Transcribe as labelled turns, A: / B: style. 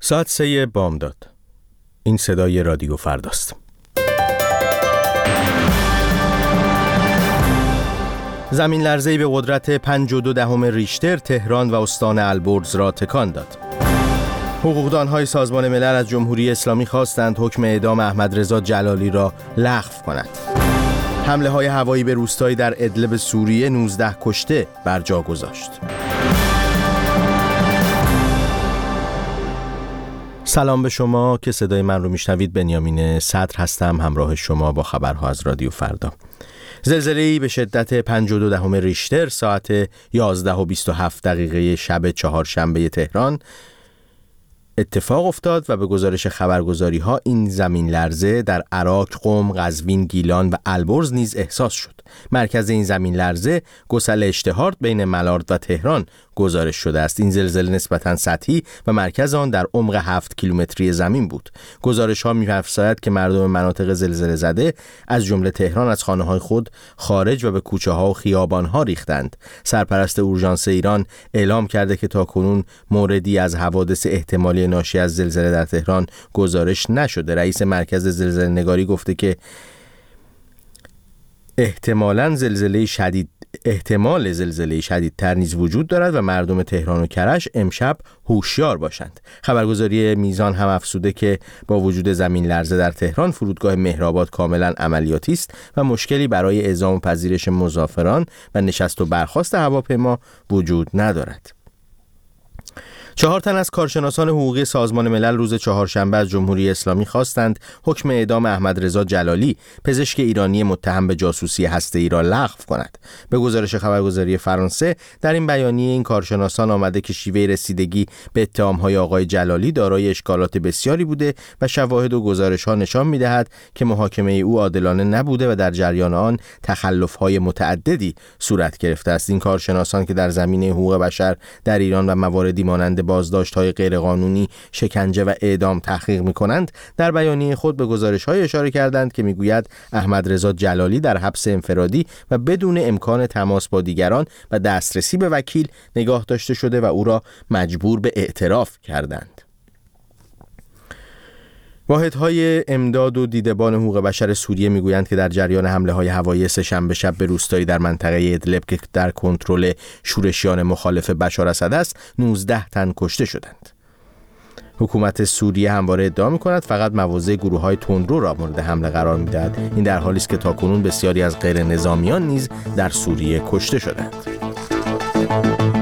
A: ساعت 3 بامداد. این صدای رادیو فرداست. زمین لرزه‌ای به قدرت 5.2 ریشتر تهران و استان البرز را تکان داد. حقوقدان‌های سازمان ملل از جمهوری اسلامی خواستند حکم اعدام احمدرضا جلالی را لغو کند. حمله‌های هوایی به روستایی در ادلب سوریه 19 کشته بر جا گذاشت. سلام به شما که صدای من رو میشنوید. بنیامین صدر هستم، همراه شما با خبرها از رادیو فردا. زلزله‌ای به شدت 5.2 ریشتر ساعت 11:27 شب چهارشنبه تهران اتفاق افتاد و به گزارش خبرگزاری‌ها این زمین لرزه در عراق، قم، قزوین، گیلان و البرز نیز احساس شد. مرکز این زمین لرزه گسل اشتهارد بین ملارد و تهران گزارش شده است. این زلزله نسبتاً سطحی و مرکز آن در عمق 7 کیلومتری زمین بود. گزارش‌ها می‌افزاید که مردم مناطق زلزله زده از جمله تهران از خانه‌های خود خارج و به کوچه‌ها و خیابان‌ها ریختند. سرپرست اورژانس ایران اعلام کرده که تاکنون موردی از حوادث احتمالی ناشی از زلزله در تهران گزارش نشده. رئیس مرکز زلزله نگاری گفته که احتمال زلزله شدیدتر نیز وجود دارد و مردم تهران و کرج امشب هوشیار باشند. خبرگزاری میزان هم افزوده که با وجود زمین لرزه در تهران فرودگاه مهرآباد کاملا عملیاتی است و مشکلی برای اعزام و پذیرش مسافران و نشست و برخاست هواپیما وجود ندارد. 4 تن از کارشناسان حقوقی سازمان ملل روز چهارشنبه از جمهوری اسلامی خواستند حکم اعدام احمدرضا جلالی، پزشک ایرانی متهم به جاسوسی هسته‌ای را لغو کند. به گزارش خبرگزاری فرانسه در این بیانیه این کارشناسان آمده که شیوه رسیدگی به اتهام‌های آقای جلالی دارای اشکالات بسیاری بوده و شواهد و گزارش‌ها نشان می‌دهد که محاکمه او عادلانه نبوده و در جریان آن تخلف‌های متعددی صورت گرفته است. این کارشناسان که در زمینه حقوق بشر در ایران و مواردی مانند بازداشت‌های غیرقانونی، شکنجه و اعدام تحقیق می‌کنند، در بیانیه خود به گزارش‌های اشاره کردند که می‌گوید احمدرضا جلالی در حبس انفرادی و بدون امکان تماس با دیگران و دسترسی به وکیل نگاه داشته شده و او را مجبور به اعتراف کردند. واحدهای امداد و دیدبان حقوق بشر سوریه میگویند که در جریان حمله‌های هوایی سه‌شنبه شب به روستایی در منطقه ادلب که در کنترل شورشیان مخالف بشار اسد است 19 تن کشته شدند. حکومت سوریه همواره ادعا می‌کند فقط مواضع گروه‌های تندرو را مورد حمله قرار می‌دهد. این در حالی است که تاکنون بسیاری از غیر نظامیان نیز در سوریه کشته شدند.